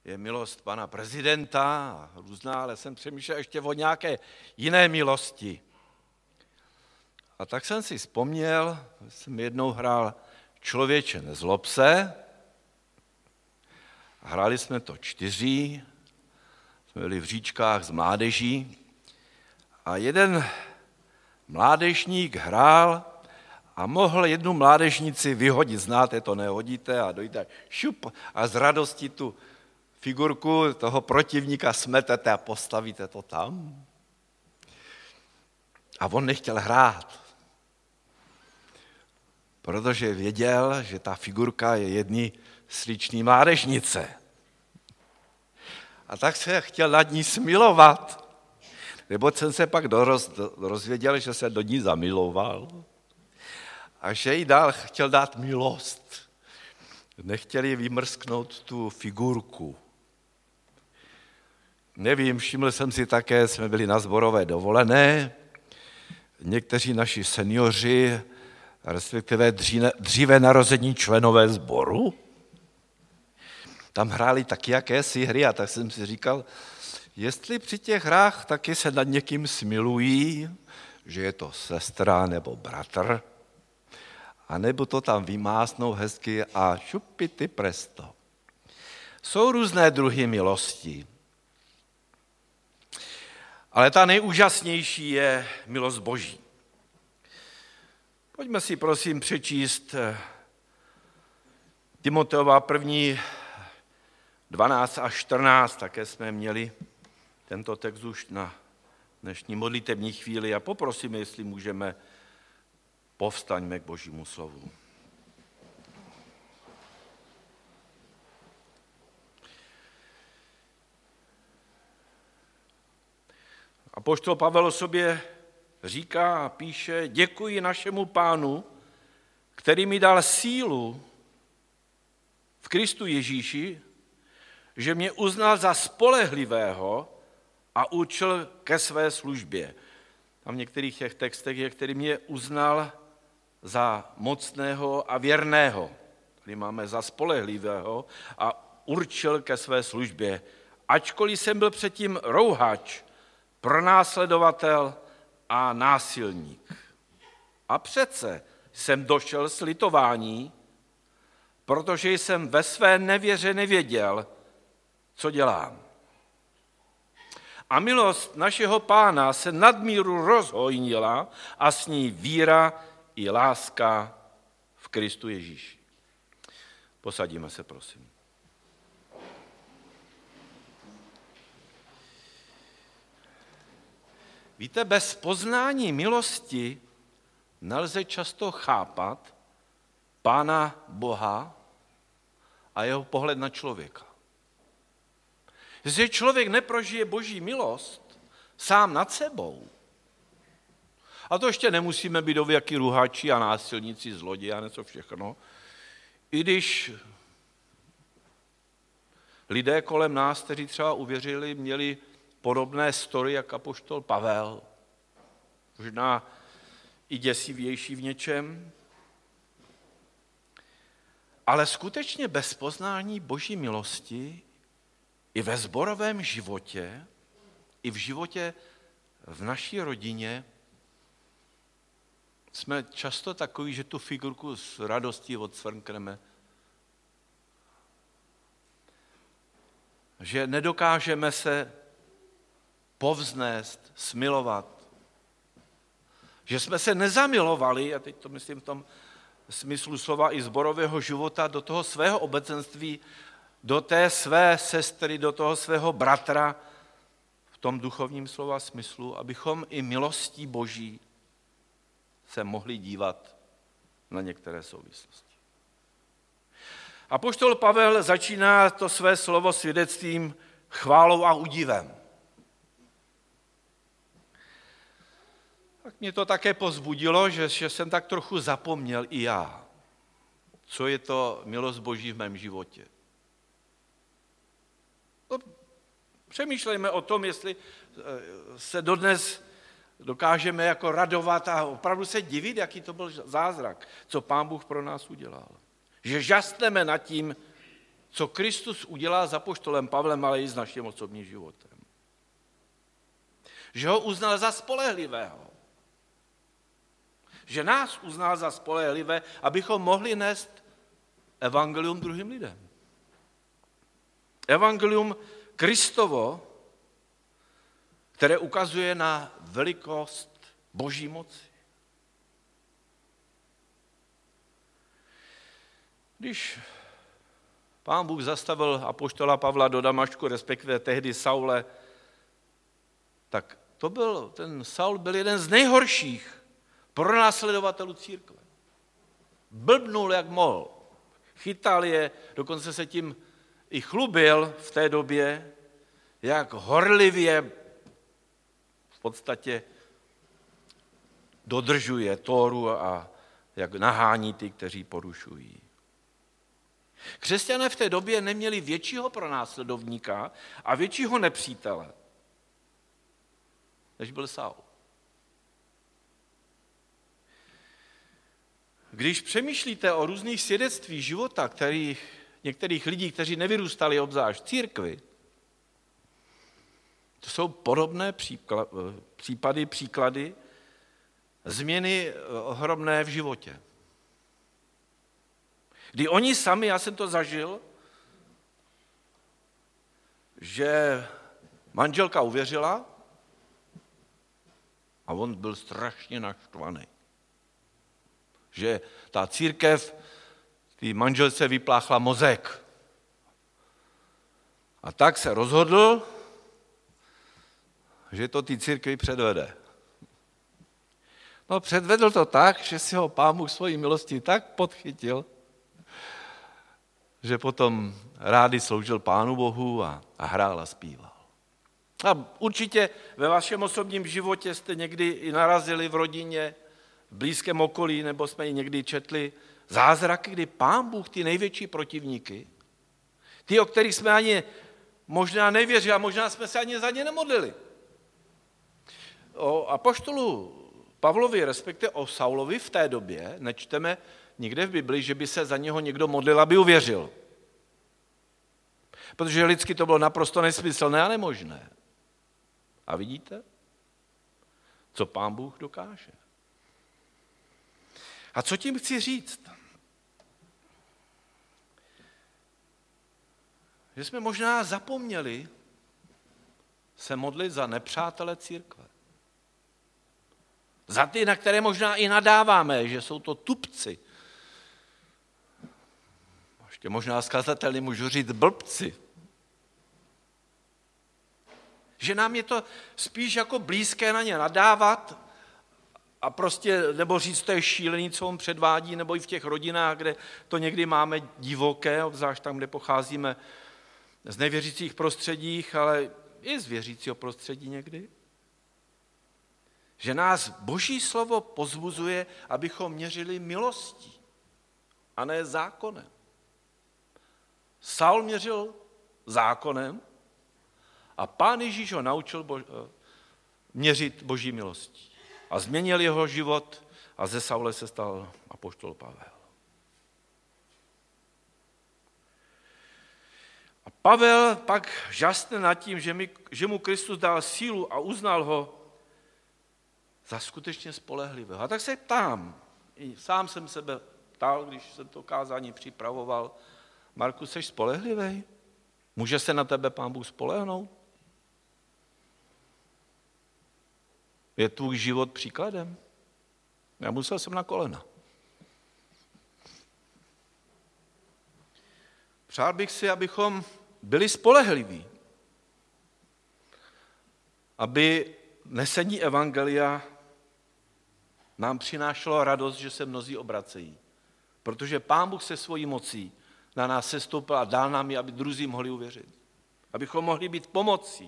je milost pana prezidenta a různá, ale jsem přemýšlel ještě o nějaké jiné milosti. A tak jsem si vzpomněl, jsem jednou hrál Člověče nezlob se, hráli jsme to 4, jsme byli v Říčkách s mládeží a jeden mládežník hrál a mohl jednu mládežnici vyhodit, znáte to, nehodíte a dojde šup a z radosti tu figurku toho protivníka smetete a postavíte to tam. A on nechtěl hrát, protože věděl, že ta figurka je jedný sličný mládežnice. A tak se chtěl nad ní smilovat. Nebo jsem se pak dozvěděl, že se do ní zamiloval a že jí chtěl dát milost. Nechtěli vymrsknout tu figurku. Nevím, všiml jsem si také, jsme byli na sborové dovolené, někteří naši seniori, respektive dříve narození členové sboru, tam hráli taky jakési hry a tak jsem si říkal, jestli při těch hrách taky se nad někým smilují, že je to sestra nebo bratr, anebo to tam vymásnou hezky a šupity presto. Jsou různé druhy milosti, ale ta nejúžasnější je milost Boží. Pojďme si prosím přečíst Timoteova 1. 12 až 14, také jsme měli tento text už na dnešní modlitební chvíli a poprosíme, jestli můžeme, povstaňme k Božímu slovu. Apoštol Pavel o sobě říká a píše, děkuji našemu Pánu, který mi dal sílu v Kristu Ježíši, že mě uznal za spolehlivého a určil ke své službě. Tam v některých těch textech je, který mě uznal za mocného a věrného. Tady máme za spolehlivého a určil ke své službě. Ačkoliv jsem byl předtím rouhač, pronásledovatel a násilník. A přece jsem došel s litování, protože jsem ve své nevěře nevěděl, co dělám. A milost našeho Pána se nadmíru rozhojnila a s ní víra i láska v Kristu Ježíši. Posadíme se, prosím. Víte, bez poznání milosti nelze často chápat Pána Boha a jeho pohled na člověka. Jestliže člověk neprožije Boží milost sám nad sebou, a to ještě nemusíme být dověky ruhači a násilníci, zloději a něco všechno, i když lidé kolem nás, kteří třeba uvěřili, měli podobné story, jak apoštol Pavel, možná i děsivější v něčem, ale skutečně bez poznání Boží milosti i ve sborovém životě, i v životě v naší rodině jsme často takoví, že tu figurku s radostí odsvrkneme. Že nedokážeme se povznést, smilovat. Že jsme se nezamilovali, a teď to myslím v tom smyslu slova i sborového života, do toho svého obecenství, do té své sestry, do toho svého bratra, v tom duchovním slova smyslu, abychom i milostí Boží se mohli dívat na některé souvislosti. Apoštol Pavel začíná to své slovo svědectvím chválou a údivem. Tak mě to také povzbudilo, že jsem tak trochu zapomněl i já, co je to milost Boží v mém životě. No, přemýšlejme o tom, jestli se dodnes dokážeme jako radovat a opravdu se divit, jaký to byl zázrak, co Pán Bůh pro nás udělal. Že žasneme nad tím, co Kristus udělal s apoštolem Pavlem, ale i s naším osobním životem. Že ho uznal za spolehlivého. Že nás uznal za spolehlivé, abychom mohli nést evangelium druhým lidem. Evangelium Kristovo, které ukazuje na velikost Boží moci. Když Pán Bůh zastavil apoštola Pavla do Damašku, respektive tehdy Saule, tak ten Saul byl jeden z nejhorších pronásledovatelů církve. Blbnul, jak mohl. Chytal je, dokonce se tím i chlubil v té době, jak horlivě v podstatě dodržuje Tóru a jak nahání ty, kteří porušují. Křesťané v té době neměli většího pronásledovníka a většího nepřítele, než byl Saul. Když přemýšlíte o různých svědectvích života, některých lidí, kteří nevyrůstali obzvlášť v církvi, to jsou podobné příklady změny ohromné v životě. Kdy oni sami, já jsem to zažil, že manželka uvěřila a on byl strašně naštvaný. Že ta církev té manželce vypláchla mozek. A tak se rozhodl, že to té církvi předvede. No předvedl to tak, že si ho Pán Bůh svojí milostí tak podchytil, že potom rádi sloužil Pánu Bohu a hrál a zpíval. A určitě ve vašem osobním životě jste někdy i narazili v rodině, v blízkém okolí, nebo jsme ji někdy četli zázraky, kdy Pán Bůh ty největší protivníky, ty, o kterých jsme ani možná nevěřili a možná jsme se ani za ně nemodlili. O apoštolu Pavlovi, respektive o Saulovi v té době nečteme nikde v Bibli, že by se za něho někdo modlil, aby uvěřil. Protože lidsky to bylo naprosto nesmyslné a nemožné. A vidíte, co Pán Bůh dokáže. A co tím chci říct? Že jsme možná zapomněli se modlit za nepřátele církve. Za ty, na které možná i nadáváme, že jsou to tupci. Ještě možná zkazatelně můžu říct blbci. Že nám je to spíš jako blízké na ně nadávat a prostě, nebo říct, to je šílený, co on předvádí, nebo i v těch rodinách, kde to někdy máme divoké, obzvlášť tam, kde pocházíme z nevěřících prostředích, ale i z věřícího prostředí někdy. Že nás Boží slovo pozbuzuje, abychom měřili milostí a ne zákonem. Saul měřil zákonem a Pán Ježíš ho naučil měřit Boží milostí. A změnil jeho život a ze Saule se stal apoštol Pavel. A Pavel pak žasne nad tím, že mu Kristus dal sílu a uznal ho za skutečně spolehlivého. A tak se ptám, sám jsem sebe ptal, když jsem to kázání připravoval, Marku, jsi spolehlivý? Může se na tebe Pán Bůh spolehnout? Je tvůj život příkladem? Já musel jsem na kolena. Přál bych si, abychom byli spolehliví. Aby nesení evangelia nám přinášelo radost, že se mnozí obracejí. Protože Pán Bůh se svojí mocí na nás sestoupil a dal nám ji, aby druzí mohli uvěřit. Abychom mohli být pomocí.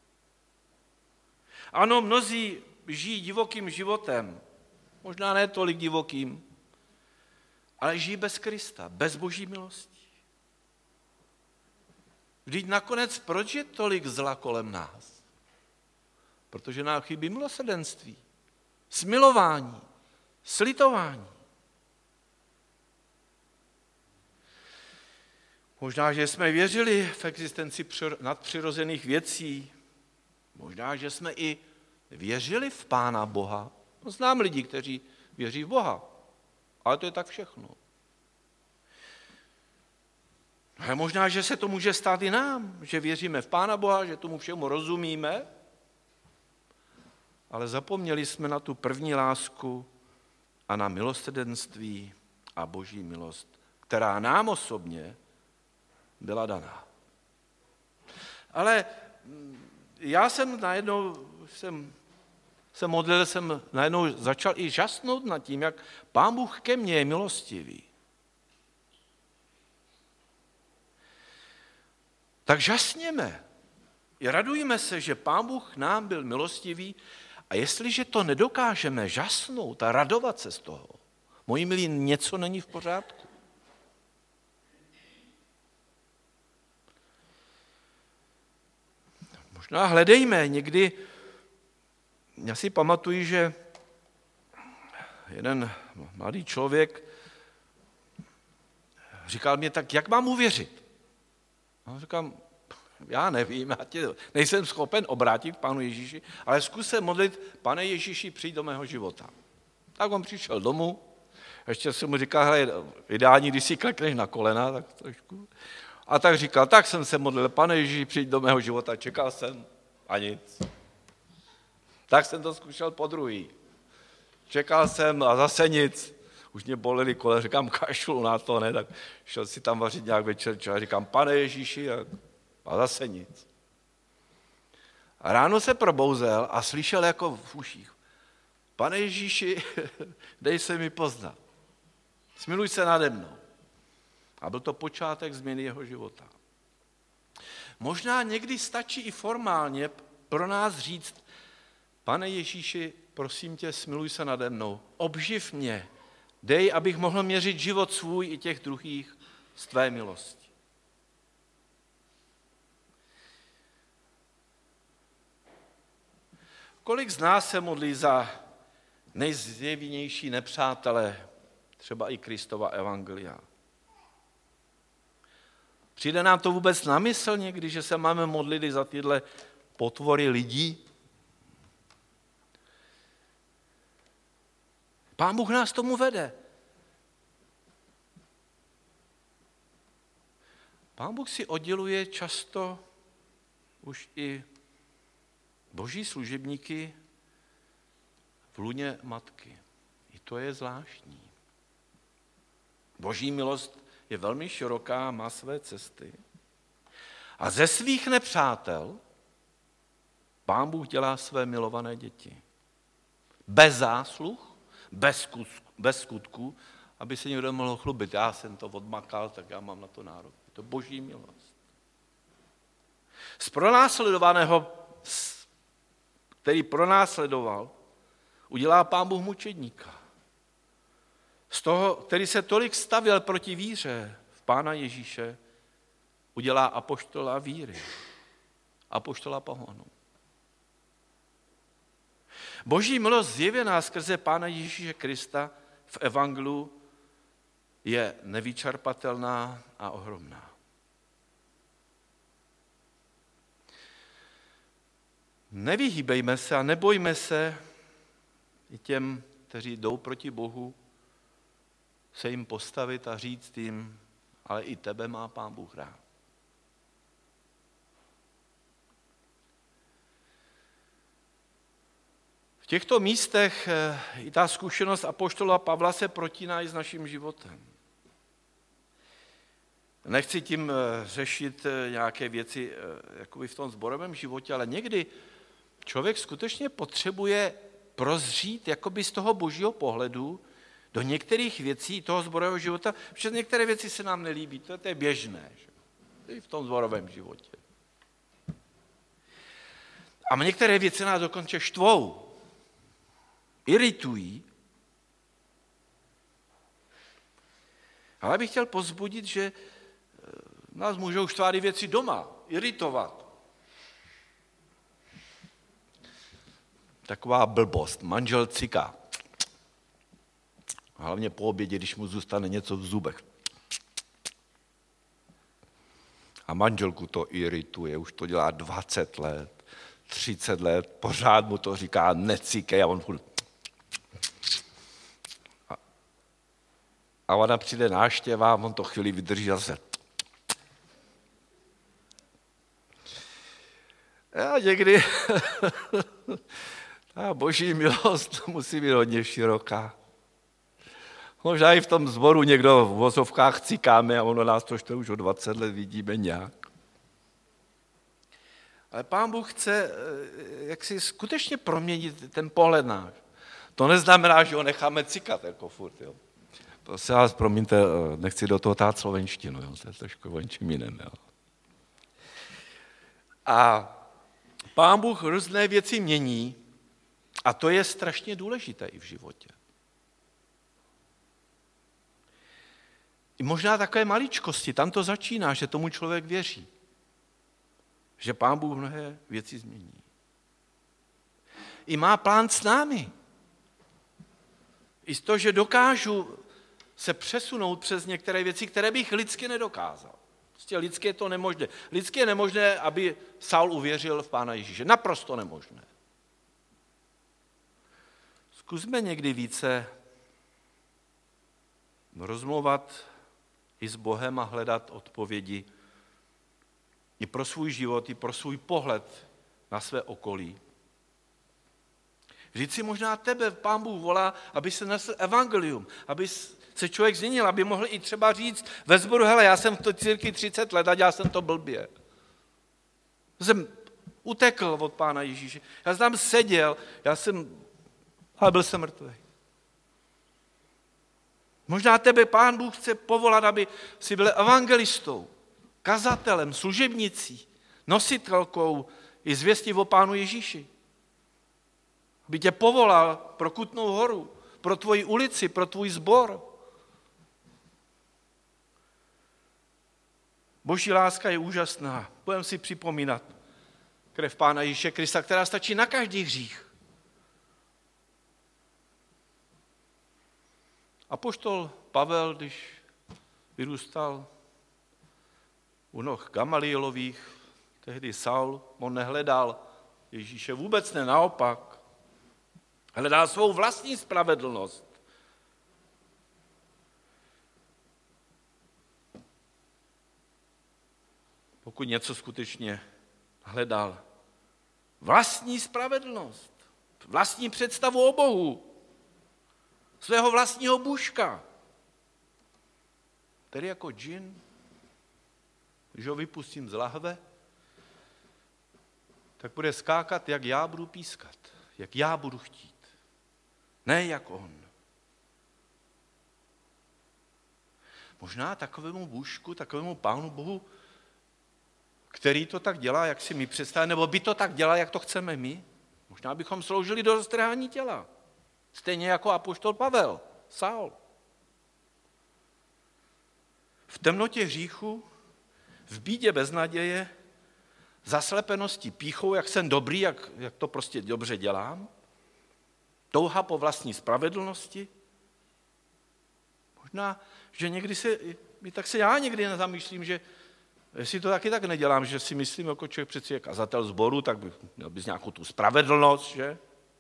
Ano, mnozí žijí divokým životem, možná ne tolik divokým, ale žijí bez Krista, bez Boží milosti. Vždyť nakonec proč je tolik zla kolem nás? Protože nám chybí milosrdenství, smilování, slitování. Možná, že jsme věřili v existenci nadpřirozených věcí. Možná, že jsme i věřili v Pána Boha. Znám lidi, kteří věří v Boha, ale to je tak všechno. Ale možná, že se to může stát i nám, že věříme v Pána Boha, že tomu všemu rozumíme, ale zapomněli jsme na tu první lásku a na milosrdenství a Boží milost, která nám osobně byla daná. Ale já jsem najednou najednou začal i žasnout nad tím, jak Pán Bůh ke mně je milostivý. Tak žasněme. I radujme se, že Pán Bůh nám byl milostivý a jestliže to nedokážeme žasnout a radovat se z toho, moji milí, něco není v pořádku. Možná hledejme někdy, já si pamatuju, že jeden mladý člověk říkal mě tak, jak mám uvěřit? A říkám, já nevím, nejsem schopen obrátit k Pánu Ježíši, ale zkus se modlit, Pane Ježíši, přijď do mého života. Tak on přišel domů, ještě jsem mu říkal, hele, ideální, když si klekneš na kolena, tak trošku. A tak říkal, tak jsem se modlil, Pane Ježíši, přijď do mého života, čekal jsem a nic. Tak jsem to zkušel podruhý. Čekal jsem a zase nic. Už mě bolely kolena, říkám, kašlu na to, ne, tak šel si tam vařit nějak večer, a říkám, Pane Ježíši, a zase nic. A ráno se probouzel a slyšel jako v uších, Pane Ježíši, dej se mi poznat. Smiluj se nade mnou. A byl to počátek změny jeho života. Možná někdy stačí i formálně pro nás říct, Pane Ježíši, prosím tě, smiluj se nade mnou, obživ mě, dej, abych mohl měřit život svůj i těch druhých z tvé milosti. Kolik z nás se modlí za nejzjevnější nepřátele, třeba i Kristova evangelia? Přijde nám to vůbec na mysl někdy, že se máme modlit i za tyhle potvory lidí? Pán Bůh nás tomu vede. Pán Bůh si odděluje často už i boží služebníky v lůně matky. I to je zvláštní. Boží milost je velmi široká, má své cesty. A ze svých nepřátel Pán Bůh dělá své milované děti. Bez zásluh, bez skutku, aby se někdo mohl chlubit. Já jsem to odmakal, tak já mám na to nárok. Je to boží milost. Z pronásledovaného, který pronásledoval, udělá Pán Bůh mučedníka. Z toho, který se tolik stavěl proti víře v Pána Ježíše, udělá apoštola víry, apoštola pohonu. Boží milost zjevená skrze Pána Ježíše Krista v evangelu je nevyčerpatelná a ohromná. Nevyhýbejme se a nebojme se i těm, kteří jdou proti Bohu, se jim postavit a říct jim, ale i tebe má Pán Bůh rád. V těchto místech i ta zkušenost apoštola Pavla se protíná i s naším životem. Nechci tím řešit nějaké věci jakoby v tom sborovém životě, ale někdy člověk skutečně potřebuje prozřít jakoby z toho božího pohledu do některých věcí toho sborového života, protože některé věci se nám nelíbí, to je běžné, že? I v tom sborovém životě. A některé věci nás dokonce štvou, iritují. Ale bych chtěl povzbudit, že nás můžou štvát i věci doma, iritovat. Taková blbost, manžel ciká. Hlavně po obědě, když mu zůstane něco v zubech. A manželku to irituje, už to dělá 20 let, 30 let, pořád mu to říká necíkej a on furt. A ona přijde návštěva, on to chvíli vydrží zase. A někdy ta boží milost musí být hodně široká. Možná i v tom sboru někdo v vozovkách cikáme a ono nás to už o 20 let vidíme nějak. Ale Pán Bůh chce jak si skutečně proměnit ten pohled náš. To neznamená, že ho necháme cikat jako furt. Jo. Prosím vás, promiňte, nechci do toho tát slovenštinu, jo. To je trošku o něčem jiném. Jo. A Pán Bůh různé věci mění a to je strašně důležité i v životě. I možná takové maličkosti, tam to začíná, že tomu člověk věří. Že Pán Bůh mnohé věci změní. I má plán s námi. I z toho, že dokážu se přesunout přes některé věci, které bych lidsky nedokázal. Prostě lidsky je to nemožné. Lidsky je nemožné, aby Saul uvěřil v Pána Ježíše. Naprosto nemožné. Zkusme někdy více rozmluvat i s Bohem a hledat odpovědi i pro svůj život, i pro svůj pohled na své okolí. Vždyť si možná tebe Pán Bůh volá, aby se nesl evangelium, aby se člověk změnil, aby mohl i třeba říct ve sboru, hele, já jsem v té církvi 30 let a dělal jsem to blbě. Jsem utekl od Pána Ježíše. Já jsem tam seděl, ale byl jsem mrtvý. Možná tebe Pán Bůh chce povolat, aby si byl evangelistou, kazatelem, služebnicí, nositelkou i zvěstí o Pánu Ježíši. Aby tě povolal pro Kutnou Horu, pro tvoji ulici, pro tvůj sbor. Boží láska je úžasná. Budeme si připomínat krev Pána Ježíše Krista, která stačí na každý hřích. Apoštol Pavel, když vyrůstal u noh Gamalielových, tehdy Saul, on nehledal Ježíše, vůbec ne, naopak. Hledal svou vlastní spravedlnost. Pokud něco skutečně hledal. Vlastní spravedlnost, vlastní představu o Bohu, svého vlastního bůžka, který jako džin, když ho vypustím z lahve, tak bude skákat, jak já budu pískat, jak já budu chtít. Ne jak on. Možná takovému bůžku, takovému Pánu Bohu, který to tak dělá, jak si my představíme, nebo by to tak dělal, jak to chceme my, možná bychom sloužili do roztrhání těla. Stejně jako apoštol Pavel, Saul. V temnotě hříchu, v bídě beznaděje, zaslepenosti pýchou, jak jsem dobrý, jak to prostě dobře dělám, touha po vlastní spravedlnosti. Možná, že někdy tak se já někdy nezamýšlím, že jestli to taky tak nedělám, že si myslím, jako člověk přeci je kazatel sboru, tak by měl bys nějakou tu spravedlnost, že?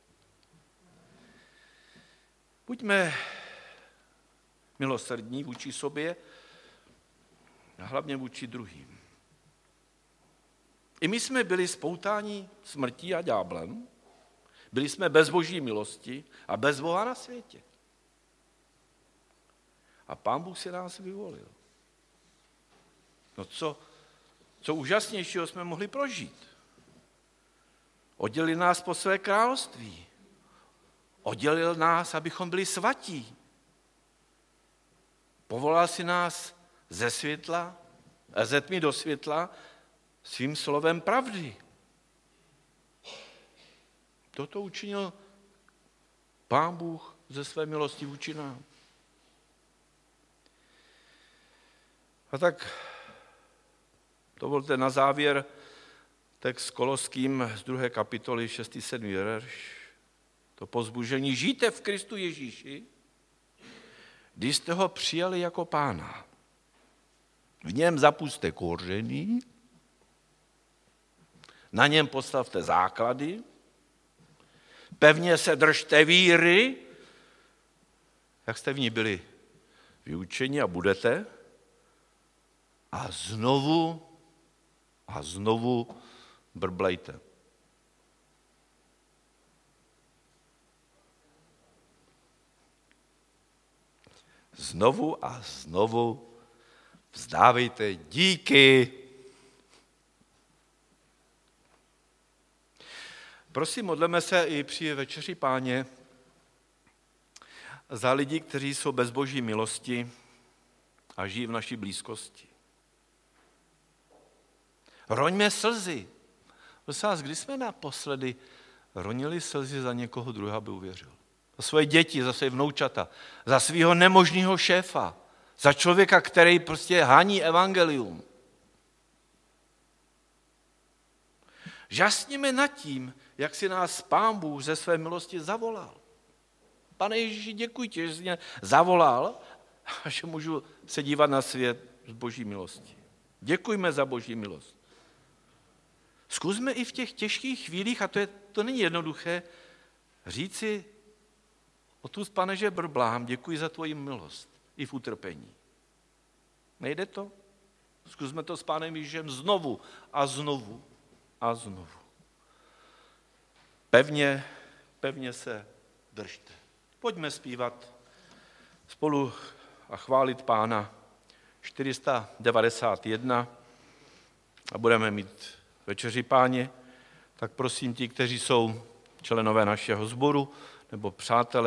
Buďme milosrdní vůči sobě a hlavně vůči druhým. I my jsme byli spoutáni smrtí a ďáblem, byli jsme bez Boží milosti a bez Boha na světě. A Pán Bůh si nás vyvolil. No co úžasnějšího jsme mohli prožít? Oddělil nás po své království. Oddělil nás, abychom byli svatí. Povolal si nás ze tmy do světla svým slovem pravdy. Toto učinil Pán Bůh ze své milosti vůči nám. A tak dovolte na závěr text Koloským z 2. kapitoly 6. verš. To povzbuzení, žijte v Kristu Ježíši, když jste ho přijali jako Pána. V něm zapusťte kořeny, na něm postavte základy, pevně se držte víry, jak jste v ní byli vyučeni a budete, a znovu brblejte. Znovu a znovu vzdávejte díky. Prosím, modleme se i při večeři Páně za lidi, kteří jsou bez Boží milosti a žijí v naší blízkosti. Roňme slzy. Prosím vás, kdy jsme naposledy ronili slzy za někoho druhého, aby uvěřil? Za svoje děti, za své vnoučata, za svého nemožného šéfa, za člověka, který prostě hání evangelium. Žasněme nad tím, jak si nás Pán Bůh ze své milosti zavolal. Pane Ježíši, děkuji ti, že jsi mě zavolal a že můžu se dívat na svět z Boží milosti. Děkujme za Boží milost. Zkusme i v těch těžkých chvílích, a to není jednoduché, říci odtud, Pane, že brblám, děkuji za tvoji milost i v utrpení. Nejde to? Zkusme to s Pánem Ježíšem znovu a znovu a znovu. Pevně se držte. Pojďme zpívat spolu a chválit Pána 491 a budeme mít večeři Páně. Tak prosím ti, kteří jsou členové našeho sboru nebo přátelé,